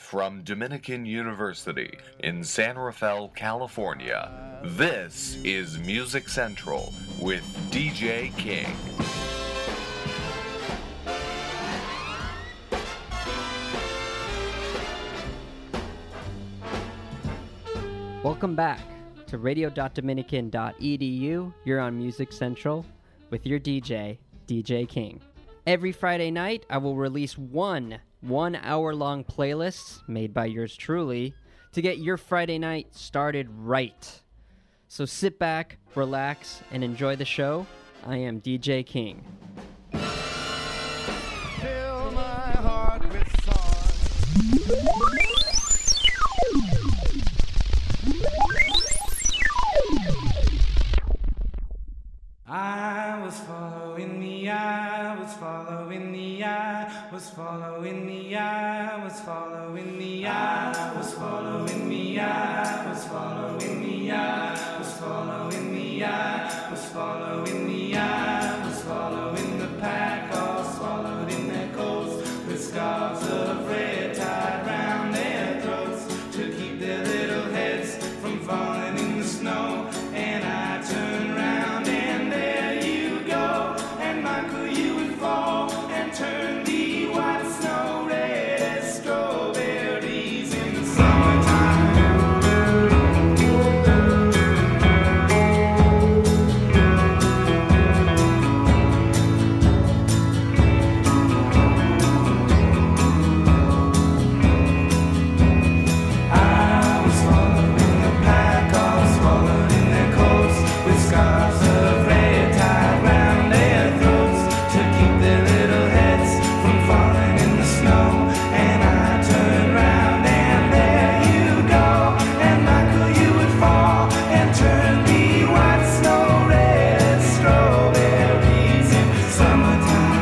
from Dominican University in San Rafael, California, this is Music Central with DJ King. Welcome back to radio.dominican.edu. You're on Music Central with your DJ, DJ King. Every Friday night, I will release one hour-long playlist made by yours truly to get your Friday night started right. So sit back, relax, and enjoy the show. I am DJ King. Fill my heart with song. I was following the eye, was following the eye, was following the eye, was following the eye, was following the eye, was following the eye, was following the eye, was following the eye, was following the pack, all swallowed in their coats, with scarves of red tied round their throats, to keep their little heads from falling in the snow. And I turned round and there you go, and Michael, you would fall and turn the white snow red as strawberries in the summertime. I was following the pack, all swallowed in their coats, with scarves of red tied round their throats, to keep their little heads from falling in the snow. And I turned round and there you go, and Michael, you would fall and turn the white snow red as strawberries in summertime.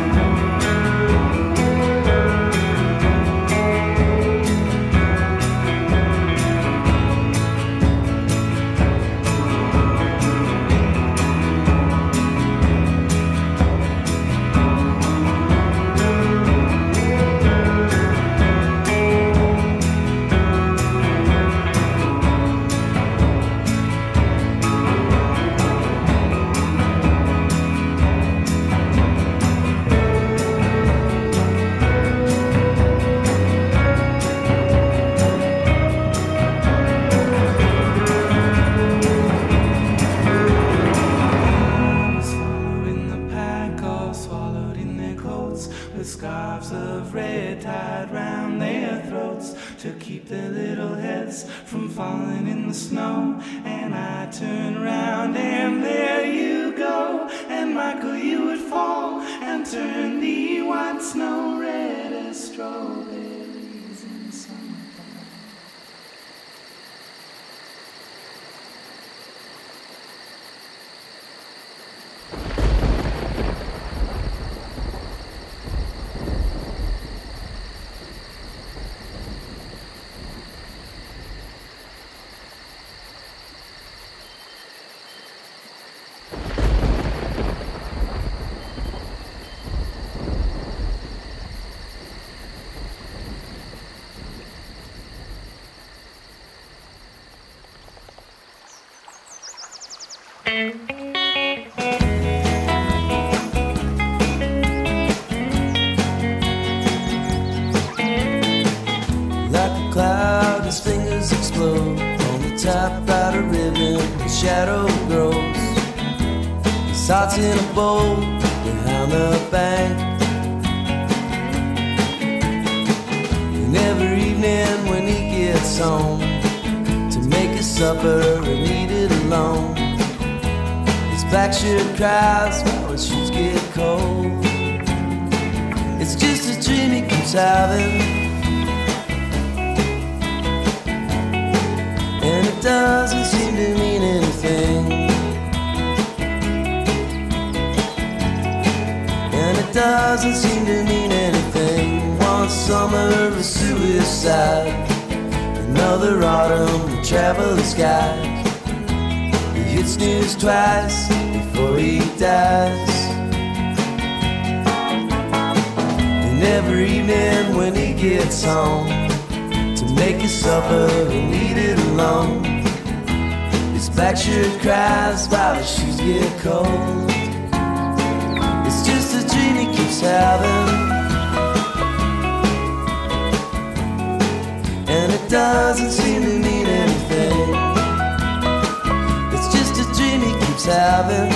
I was following the pack, all swallowed in their coats, with scarves of red tied round their throats, to keep their little heads from falling in the snow. And I turned round and there you go, and Michael, you would fall and turn the white snow red as strawberries in summertime. Like a cloud, his fingers explode on the typewriter ribbon, the shadow grows. His heart's in a bowl behind the bank. And every evening when he gets home to make his supper and eat it alone, his black shirt cries while his shoes get cold. It's just a dream he keeps having, and it doesn't seem to mean anything. And it doesn't seem to mean anything. One summer of suicide, another autumn to travel the skies. He hits snooze twice before he dies. And every evening when he gets home to make a supper and eat it alone. His black shirt cries while his shoes get cold. It's just a dream he keeps having, and it doesn't seem to mean anything. It's just a dream he keeps having.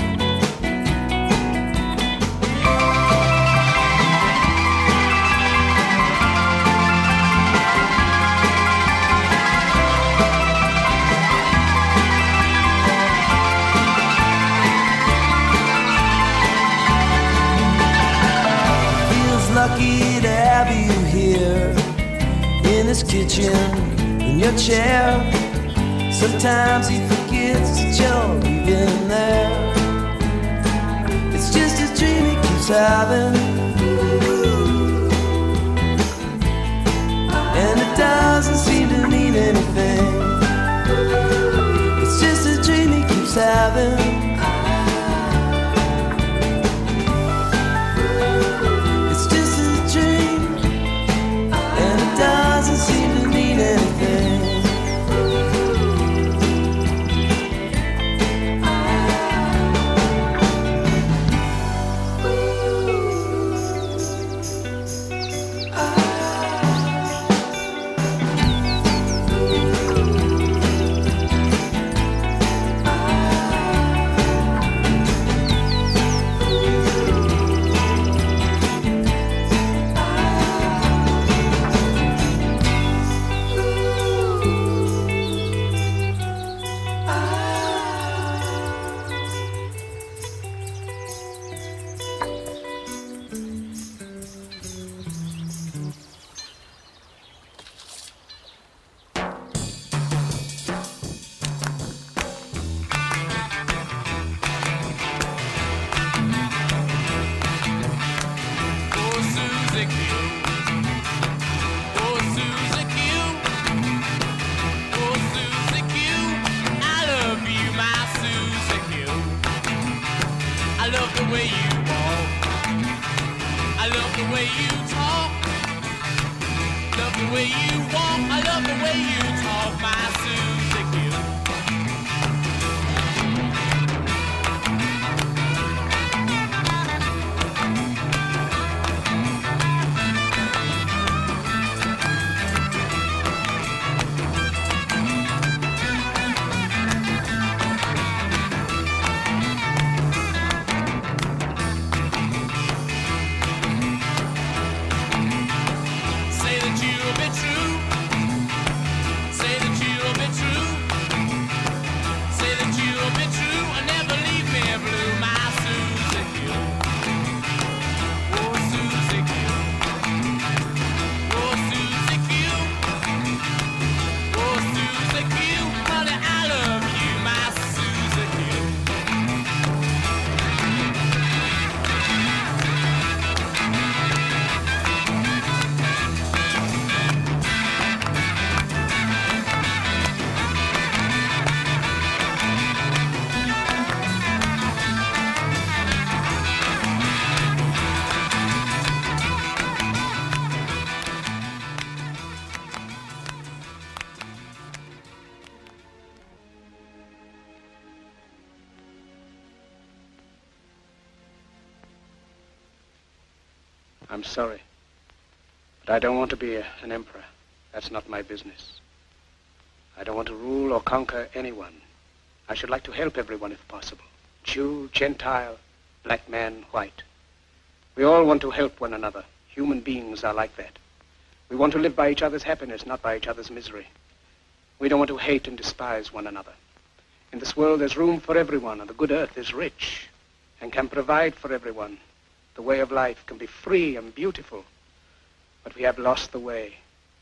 Lucky to have you here in his kitchen, in your chair. Sometimes he forgets that you're even there. It's just a dream he keeps having, and it doesn't seem to mean anything. It's just a dream he keeps having. Doesn't seem to mean anything. I'm sorry, but I don't want to be an emperor. That's not my business. I don't want to rule or conquer anyone. I should like to help everyone if possible. Jew, Gentile, black man, white. We all want to help one another. Human beings are like that. We want to live by each other's happiness, not by each other's misery. We don't want to hate and despise one another. In this world, there's room for everyone, and the good earth is rich and can provide for everyone. The way of life can be free and beautiful, but we have lost the way.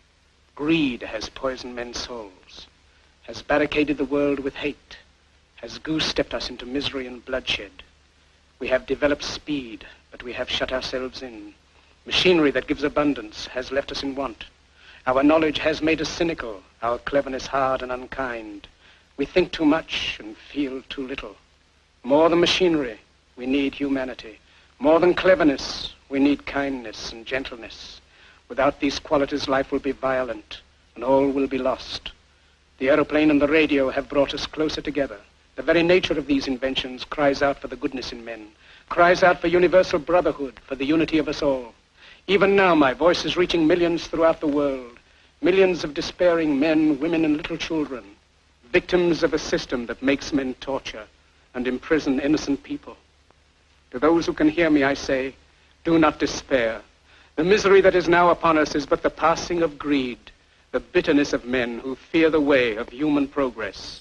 Greed has poisoned men's souls, has barricaded the world with hate, has goose-stepped us into misery and bloodshed. We have developed speed, but we have shut ourselves in. Machinery that gives abundance has left us in want. Our knowledge has made us cynical, our cleverness hard and unkind. We think too much and feel too little. More than machinery, we need humanity. More than cleverness, we need kindness and gentleness. Without these qualities, life will be violent, and all will be lost. The aeroplane and the radio have brought us closer together. The very nature of these inventions cries out for the goodness in men, cries out for universal brotherhood, for the unity of us all. Even now, my voice is reaching millions throughout the world, millions of despairing men, women, and little children, victims of a system that makes men torture and imprison innocent people. To those who can hear me, I say, do not despair. The misery that is now upon us is but the passing of greed, the bitterness of men who fear the way of human progress.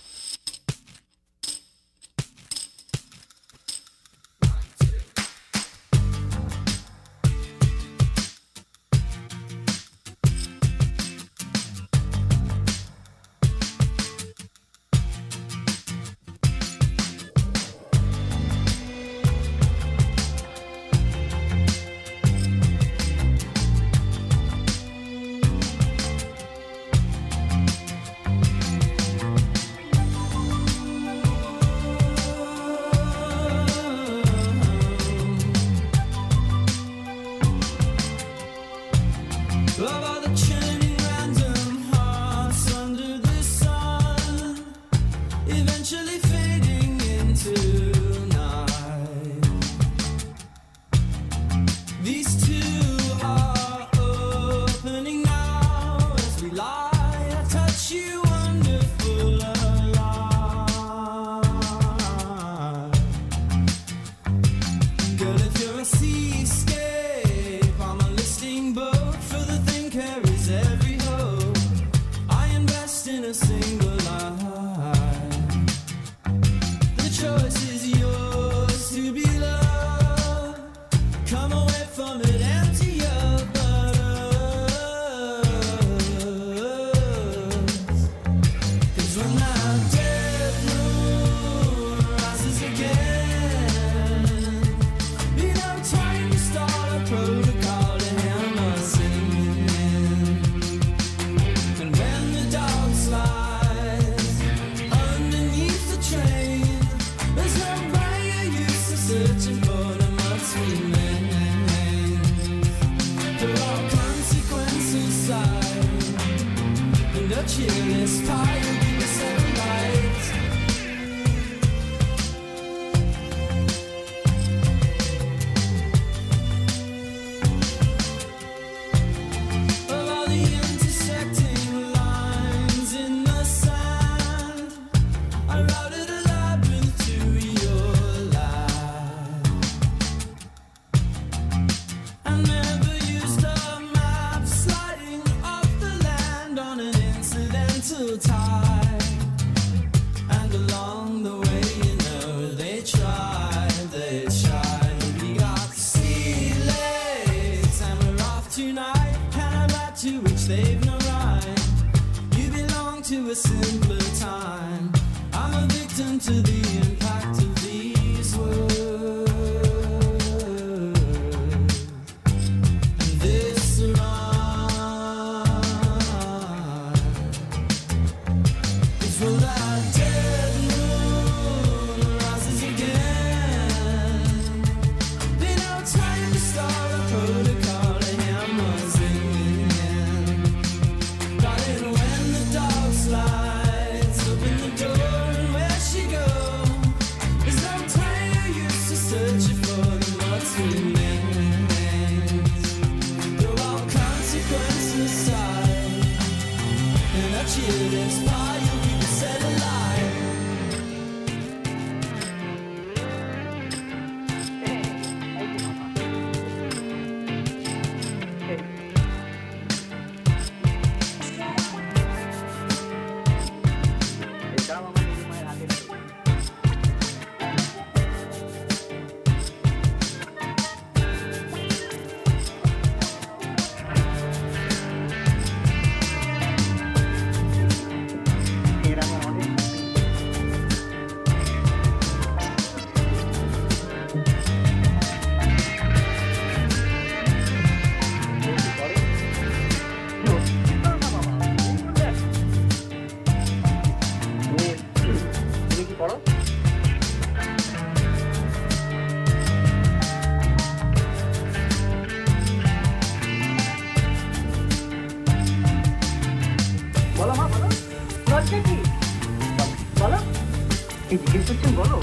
এই জিজ্ঞেস করছেন বলো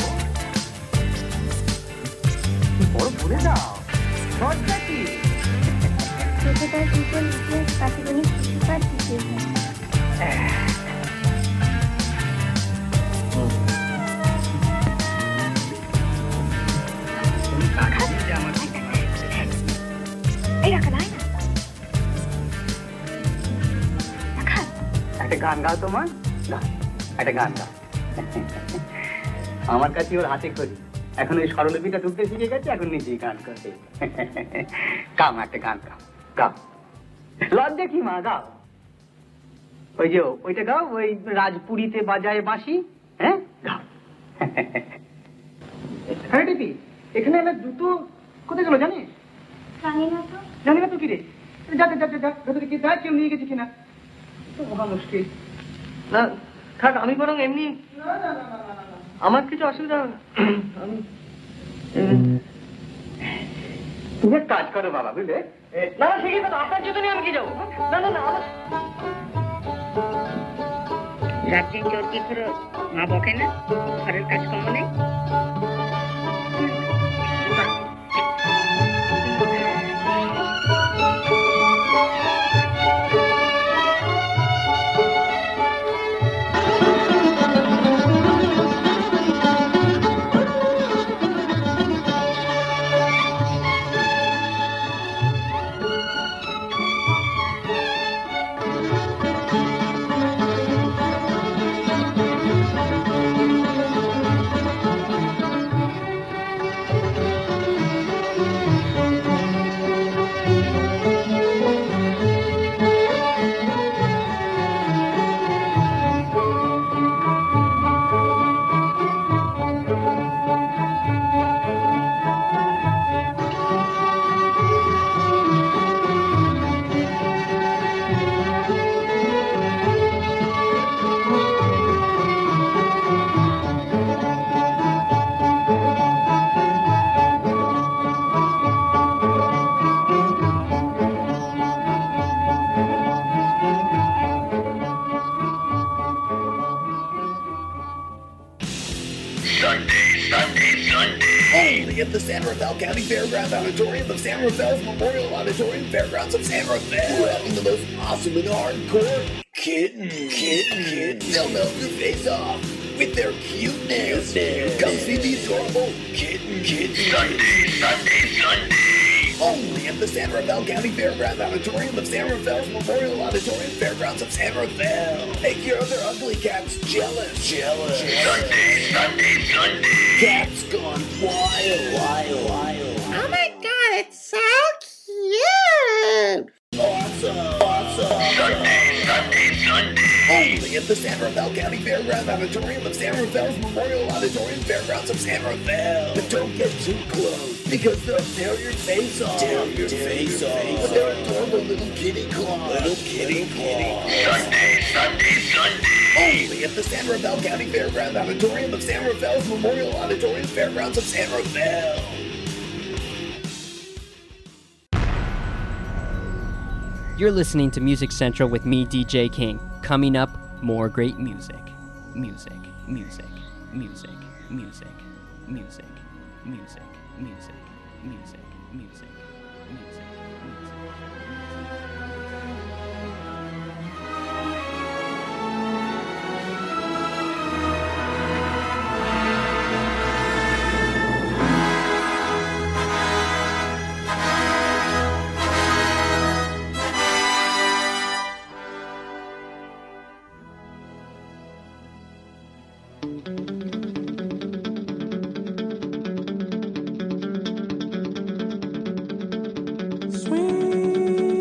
বড় বলে দাও দরজা কি ছোটটার ভূগোল ইতিহাস পাটিগণিত শিশুকার তৃতীয় একটা গান গাও তোমার একটা গান গাও আমার কাছে ওর হাতে খড়ি এখন ওই স্বরলিপিটা তুলতে শিখে গেছে এখন নিজেই গান করতে গাও একটা গান গাও গাও লজ্জা কি মা গাও ওই যে ওইটা গাও ওই রাজপুরীতে বাজায় বাঁশি হ্যাঁ গাও হ্যাঁ টিপি এখানে আমার জুতো কোথায় গেল জানিস জানি না তো কি রে যাতে যাতে যা ভেতরে কি দেখ কেউ নিয়ে গেছে কিনা তো মহা মুশকিল না থাক আমি বরং এমনি আমার কিছু অসুবিধা হবে আমি তুমি এক কাজ করো বাবা বুঝলে না না ঠিকই কথা আপনার জুতো নিয়ে আমি কি যাবো না না না আমার রাত্রি চর্কি করে মা বকে না ঘরের কাজকর্ম নেই Only at the San Rafael County Fairgrounds Auditorium of San Rafael's Memorial Auditorium Fairgrounds of San Rafael. We're having the most awesome and hardcore kittens. They'll melt your face off with their cuteness. Come see the adorable kitten. Sunday. Only at the San Rafael County Fairgrounds Auditorium of San Rafael's Memorial Auditorium Fairgrounds of San Rafael. Make your other ugly cats jealous. Sunday. Cats gone wild. Oh my god, it's so cute! Awesome. Sunday. Only at the San Rafael County Fairgrounds Auditorium of San Rafael's Memorial Auditorium Fairgrounds of San Rafael. But don't get too close, because they'll tear your face off. With their adorable little kitty claws. Sunday. Only at the San Rafael County Fairgrounds Auditorium of San Rafael's Memorial Auditorium Fairgrounds of San Rafael. You're listening to Music Central with me, DJ King. Coming up, more great music. Music. Swing.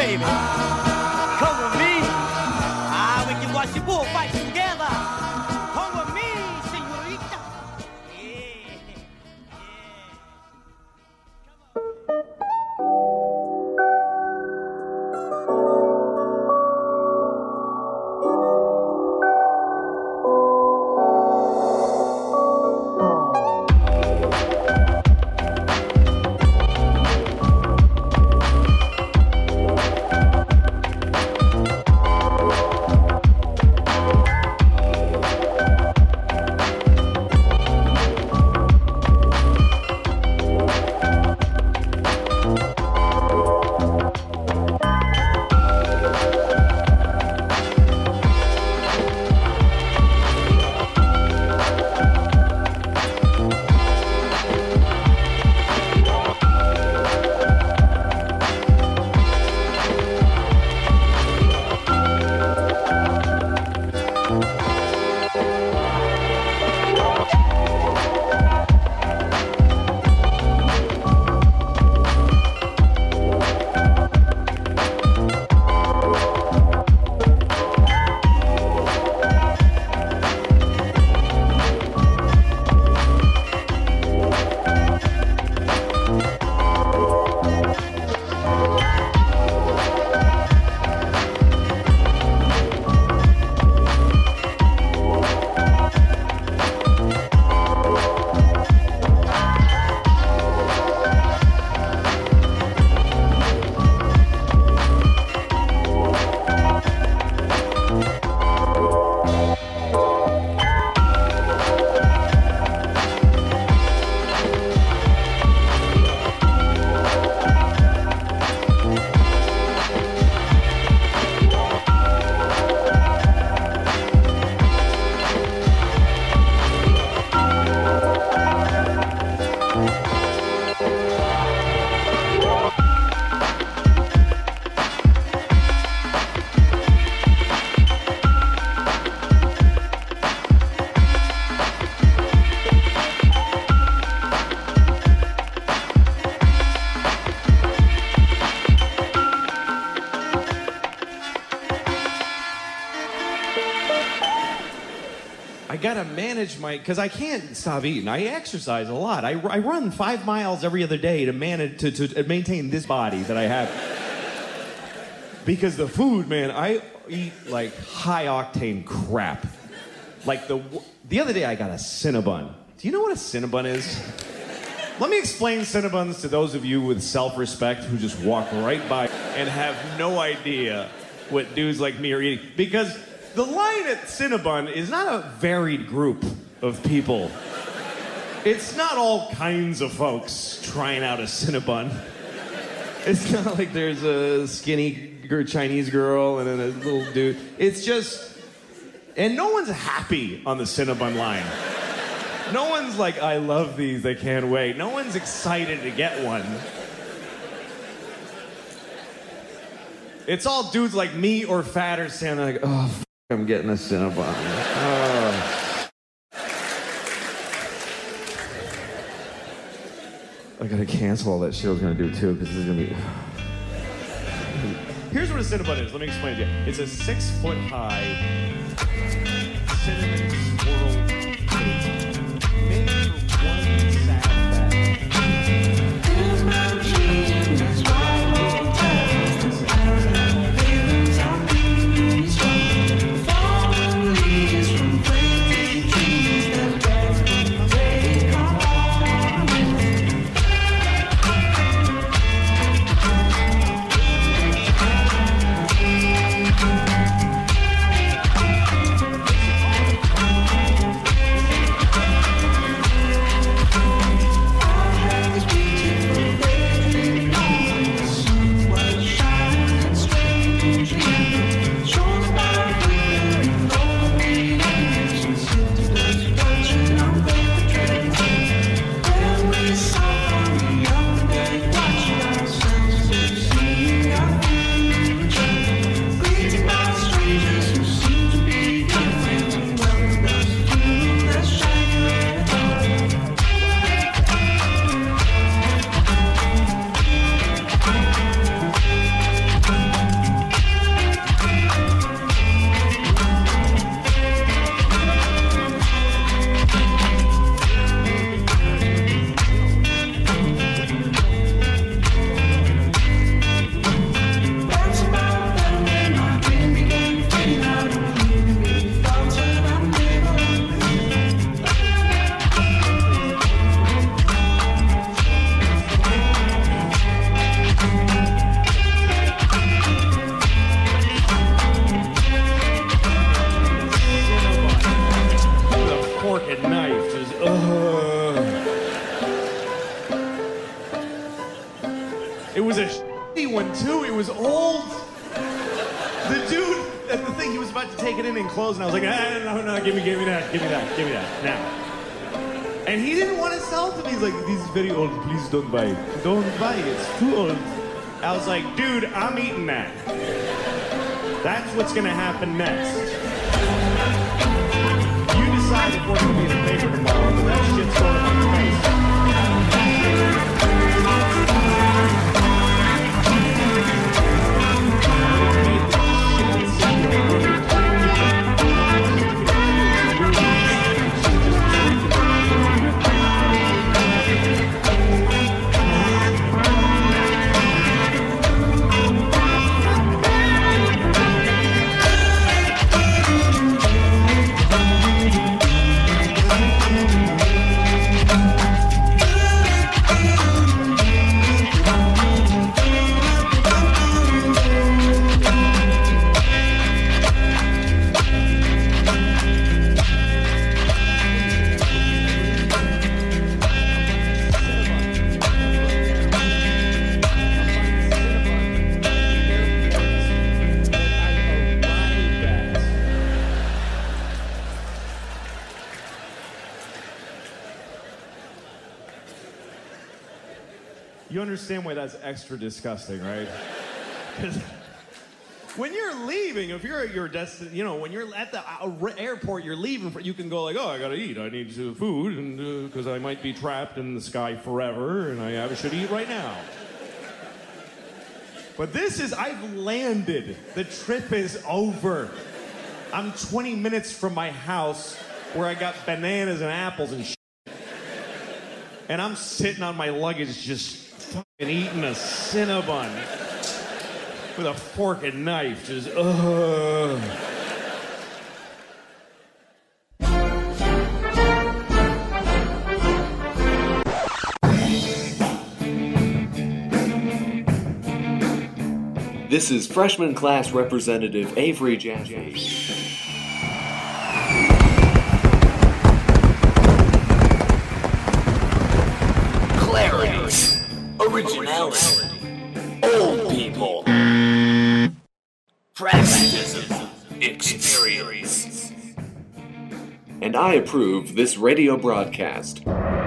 baby. Come with me. We can watch the bullfight together. Come with me, señorita. gotta manage because I can't stop eating. I exercise a lot. I run 5 miles every other day to manage to maintain this body that I have. Because the food, man, I eat like high octane crap. Like the other day I got a Cinnabon. Do you know what a Cinnabon is? Let me explain Cinnabons to those of you with self-respect who just walk right by and have no idea what dudes like me are eating. Because the line at Cinnabon is not a varied group of people. It's not all kinds of folks trying out a Cinnabon. It's not like there's a skinny Chinese girl and then a little dude. It's just... And no one's happy on the Cinnabon line. No one's like, I love these, I can't wait. No one's excited to get one. It's all dudes like me or fatter standing like, oh, I'm getting a Cinnabon. Oh. I gotta cancel all that shit I was gonna do too, because this is gonna be... Here's what a Cinnabon is, let me explain it to you. It's a 6-foot-high cinnamon swirl cake made for one sad fact. Here's my dream, that's why we time. Feelings I'm being strong. Falling leaves from crazy trees that bear they come on. too. It was old. The dude at the thing, he was about to take it in and close, and I was like, no, give me that, now. And he didn't want to sell it to me. He's like, this is very old, please don't buy it. Don't buy it, it's too old. I was like, dude, I'm eating that. That's what's gonna happen next. You decide if we're gonna be in the paper tomorrow, but that shit's going on your face. You understand why that's extra disgusting, right? Because when you're leaving, if you're at your destination, you know, when you're at the airport, you're leaving, you can go like, oh, I gotta eat, I need food, and because I might be trapped in the sky forever, and I should eat right now. But this is, I've landed. The trip is over. I'm 20 minutes from my house where I got bananas and apples and shit. And I'm sitting on my luggage just fucking eating a Cinnabon with a fork and knife, just This is freshman class representative Avery Jaffe. Clarity. Originality. Old people. Pragmatism. Experience. And I approve this radio broadcast.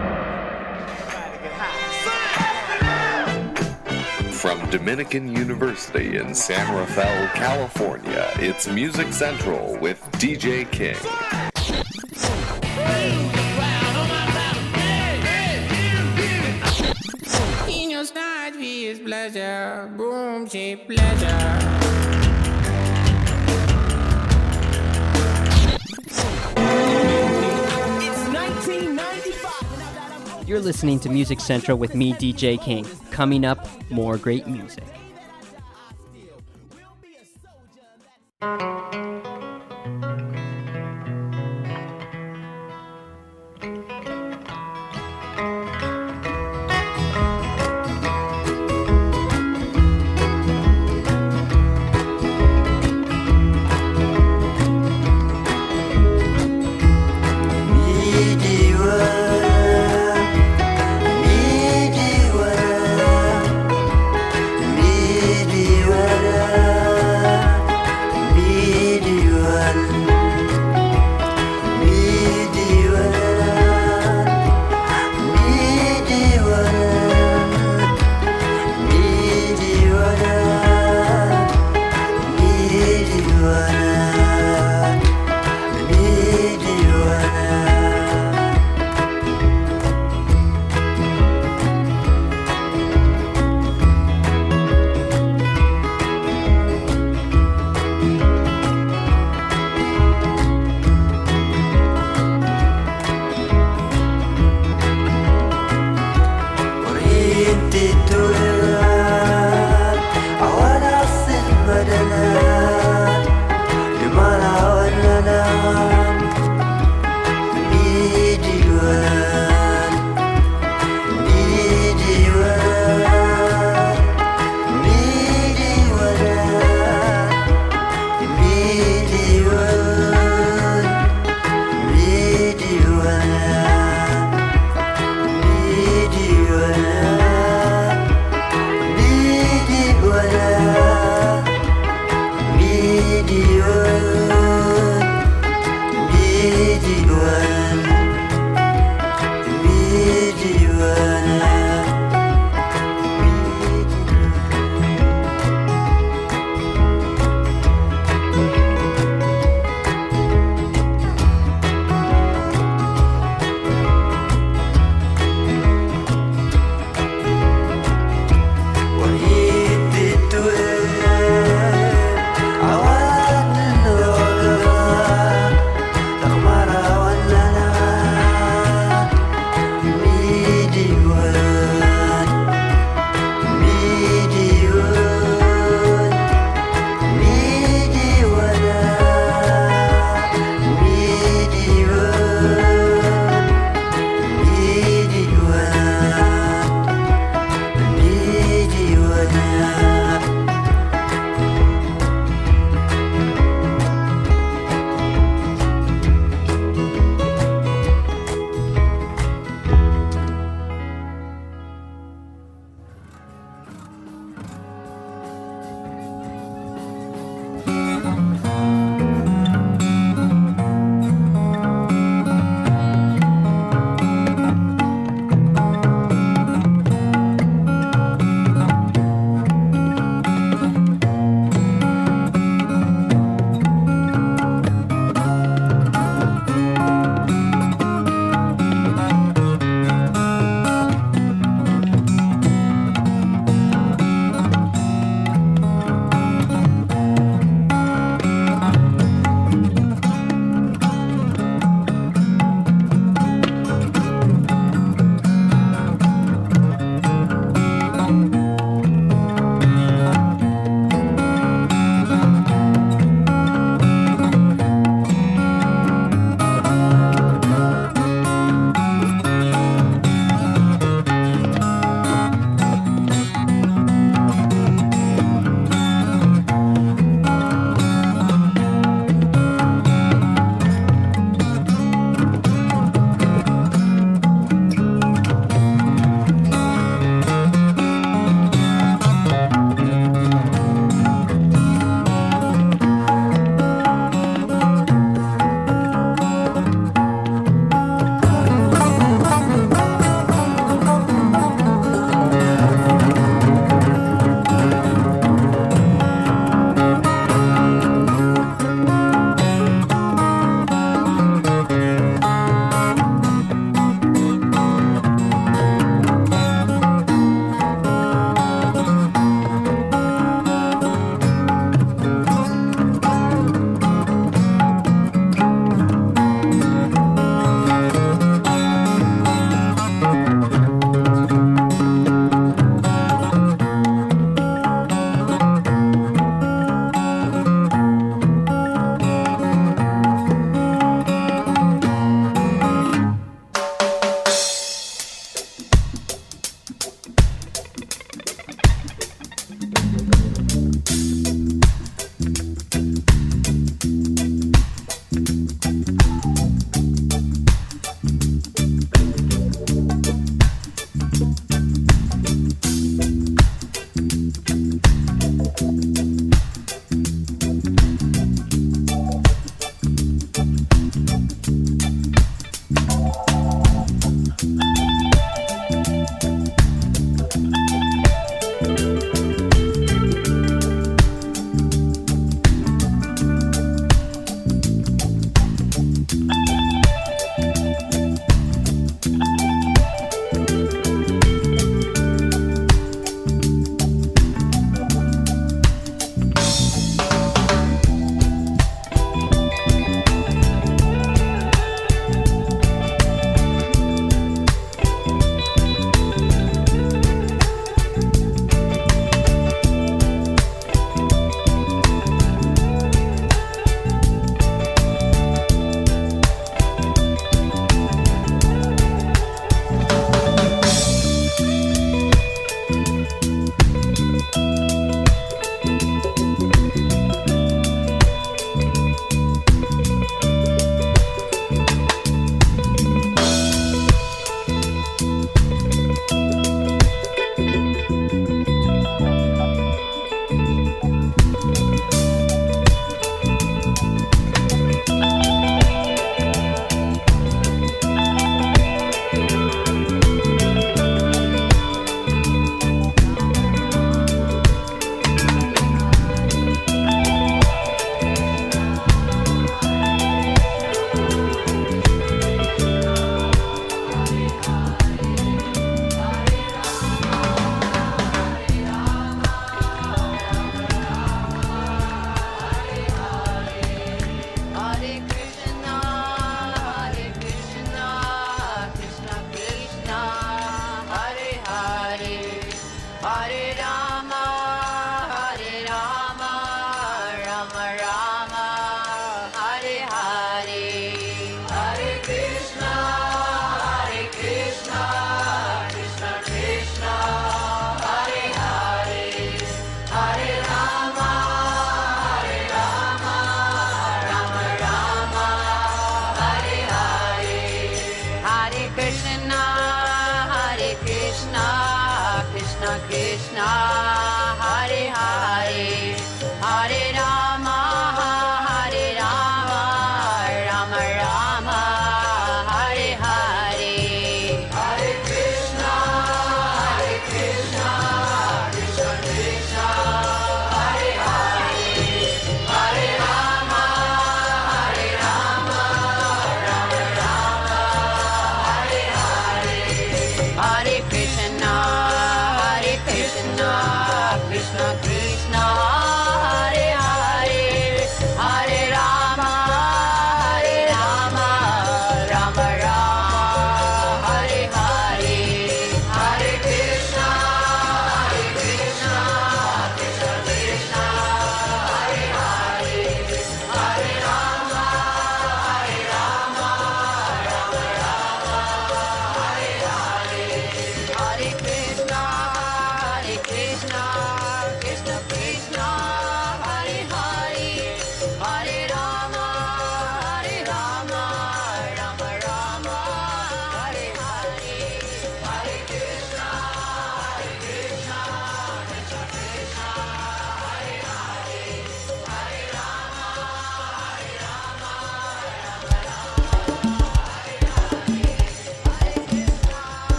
From Dominican University in San Rafael, California, it's Music Central with DJ King. In your start is pleasure, boom, shape pleasure. You're listening to Music Central with me, DJ King. Coming up, more great music.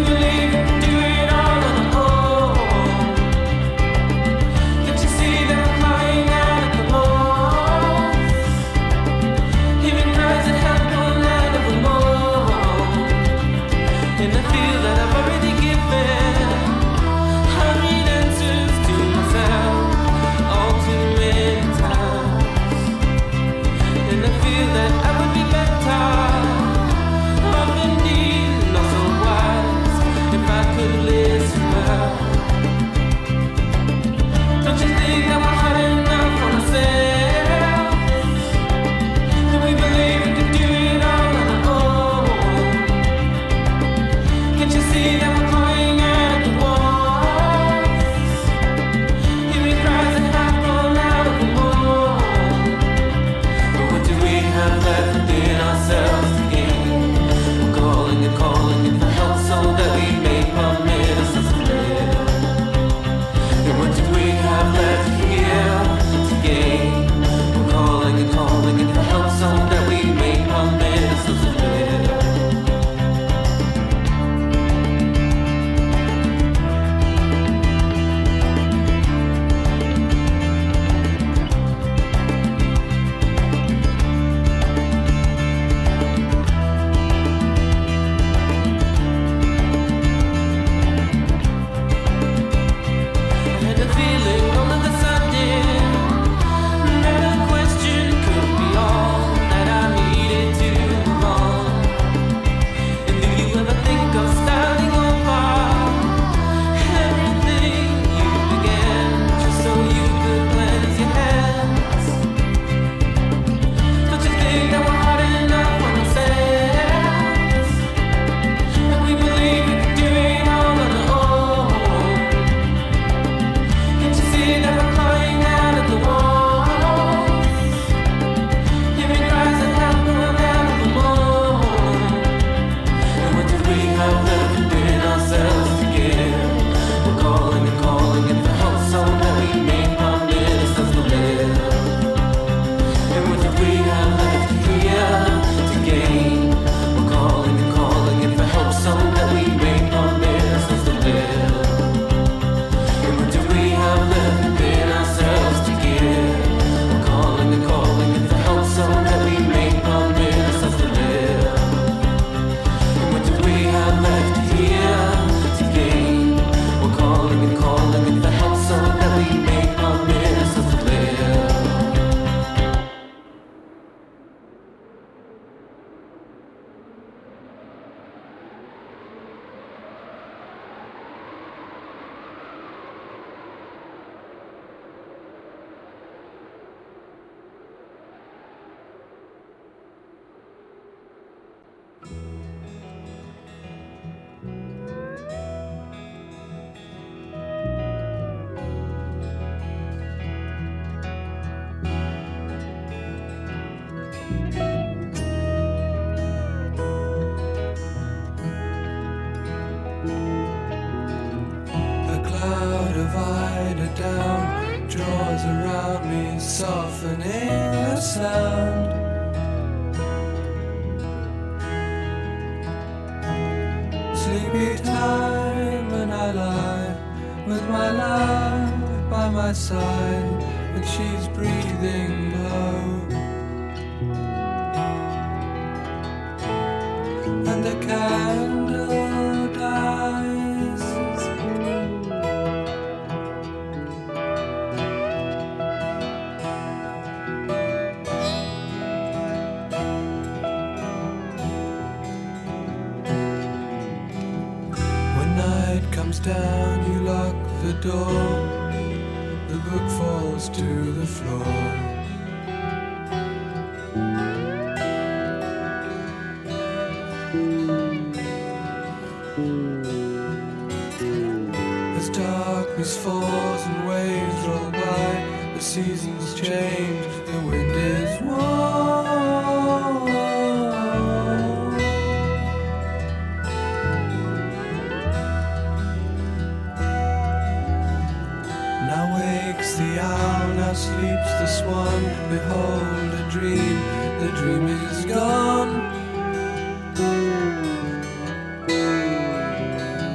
believe we can do it all on our own? Can't you see that we're crying out at the walls? Hearing cries that have gone out of the mold. And I feel that I've already given hurried answers to myself all too many times. And I feel that I would be better off indeed, not so wise, if I could listen well. Don't you think that we're hard enough on ourselves? Do we believe we can do it all on our own? Can't you see that we're crying out at the walls? Hearing cries that have gone out of the mold. But what do we have left within ourselves to gain? We're calling and calling and for help so that we may promise us to live. And what do we have left here to gain? We're calling and calling and for help so that we may promise us to live. I had a feeling all of a sudden that a question could be all that I needed to move on. And do you ever think of starting over everything you began just so you could cleanse your hands? Don't you think that we're hard enough on ourselves? That we believe we can do it all on our own? Can't you see that we're crying out at the walls? Hearing cries that have gone out of the mold. And what do we have left within ourselves to give? We're calling and calling and for help so that we may promise us to live. And what do we have left here to gain? We're calling and calling and for help so that we may promise us to live. And what do we have left within ourselves to give? We're calling and calling and for help so that we may promise us to live. And what do we have left here to gain? We're calling and calling and for help so that we may promise us to live. A cloud of eider down draws around me, softening the sound. Sleepy time and I lie with my love by my side, and she's breathing low. And the candle dies. When night comes down, you lock the door. The book falls to the floor. As darkness falls and waves roll by, the seasons change, the wind is warm. Now wakes the owl, now sleeps the swan. Behold a dream, the dream is gone.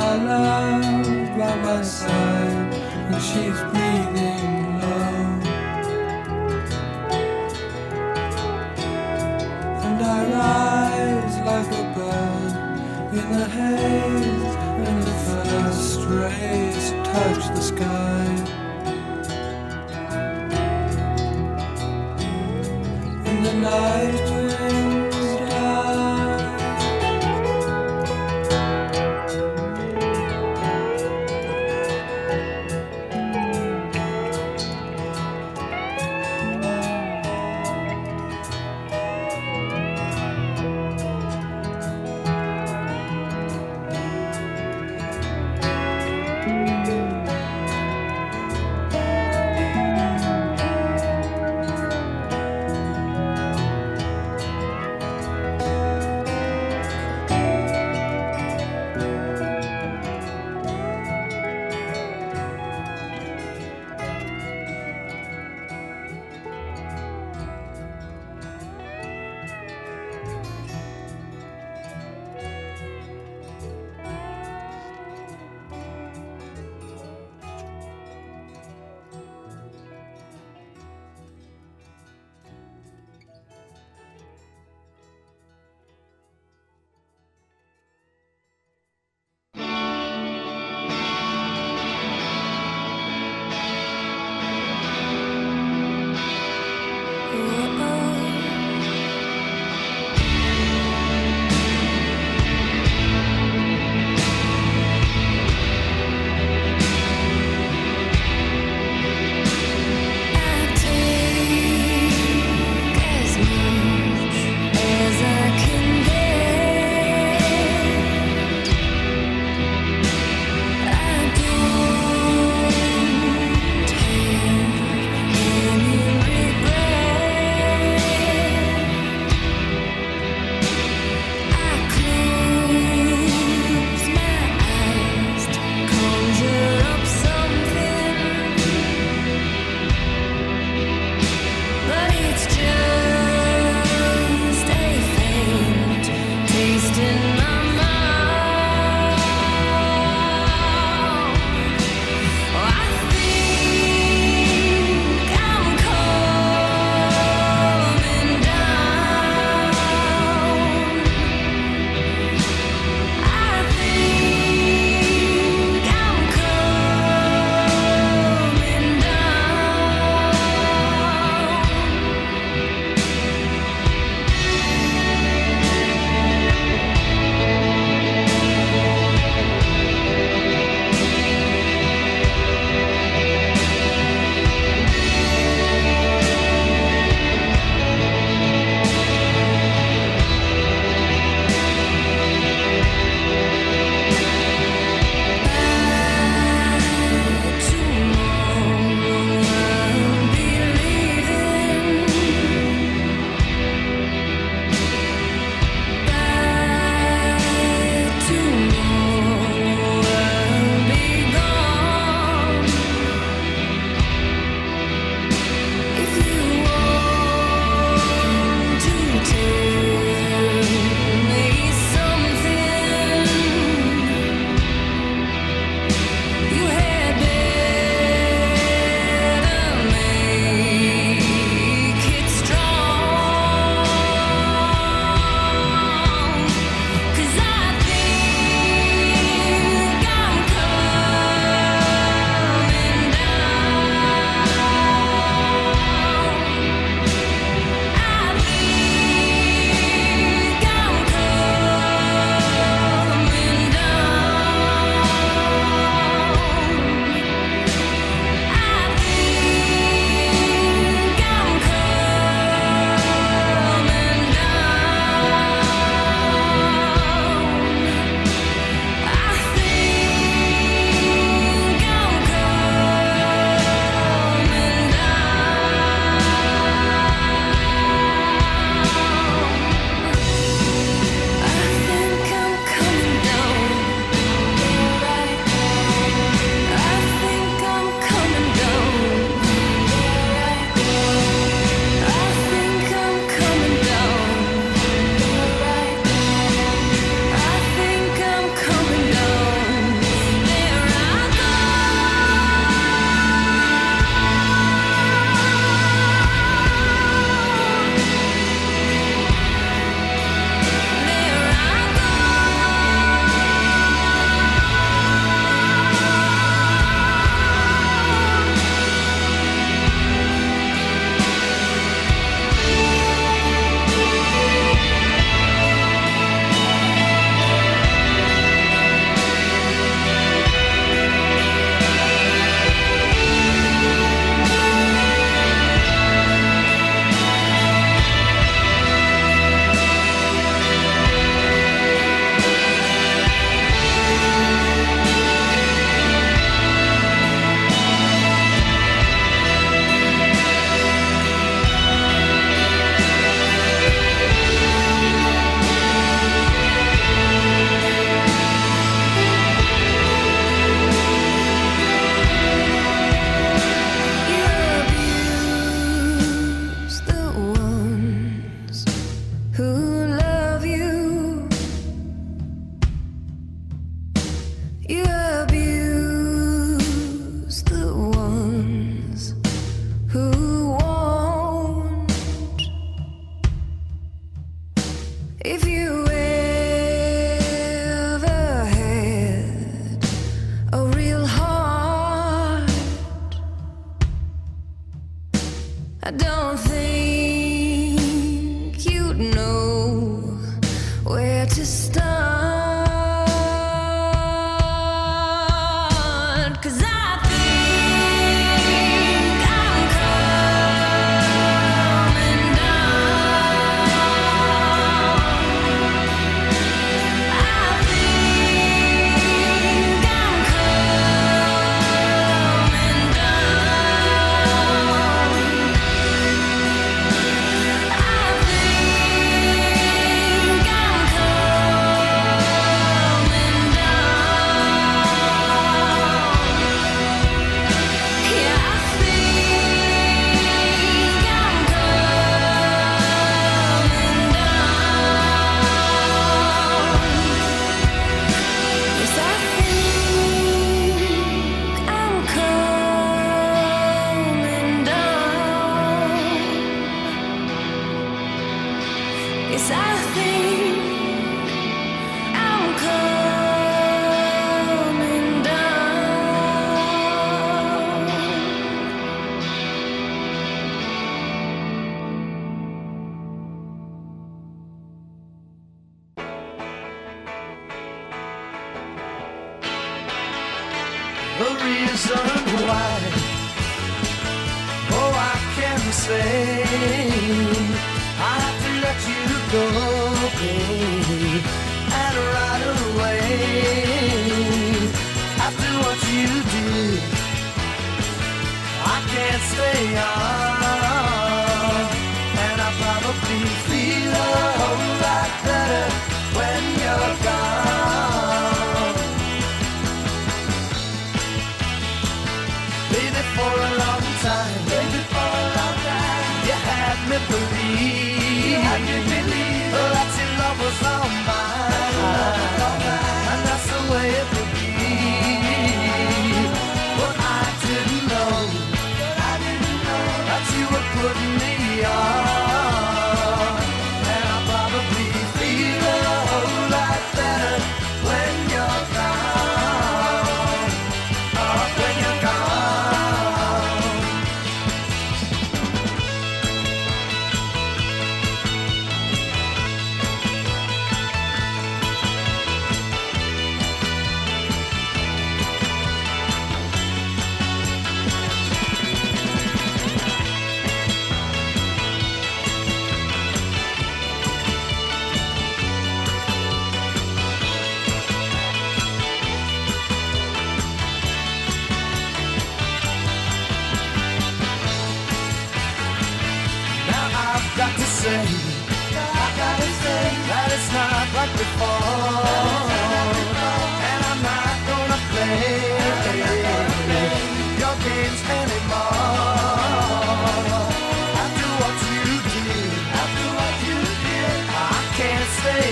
my love by my side, and she's breathing low. And I rise like a bird in the haze, and the first rays touch the sky. And the night winds die. stunned, 'cause I think I'm coming down. I think I'm coming down. Yes, I think I'm coming down. The reason why, oh, I can say I have to let you go, baby, and right away. After what you did, I can't stay on, and I probably feel a whole lot better when you're gone. Baby, for a long time, you had me believe that your love was all mine, and that's the way it would be. But I didn't know that you were putting me on, and I probably feel a whole lot better when you're gone. Oh, when you're gone. Got to say that it's not like before, and I'm not gonna play your games anymore. After what you did, I can't stay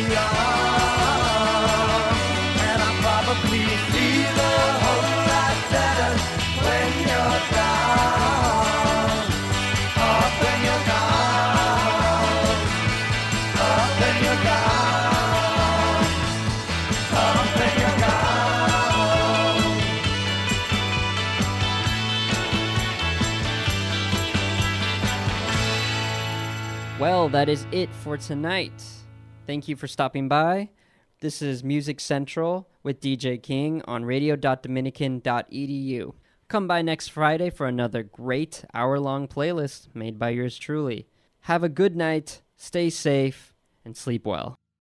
on, and I probably feel a whole lot better when you're gone. Oh, when you're gone. Well, that is it for tonight. Thank you for stopping by. This is Music Central with DJ King on radio.dominican.edu. Come by next Friday for another great hour-long playlist made by yours truly. Have a good night, stay safe, and sleep well.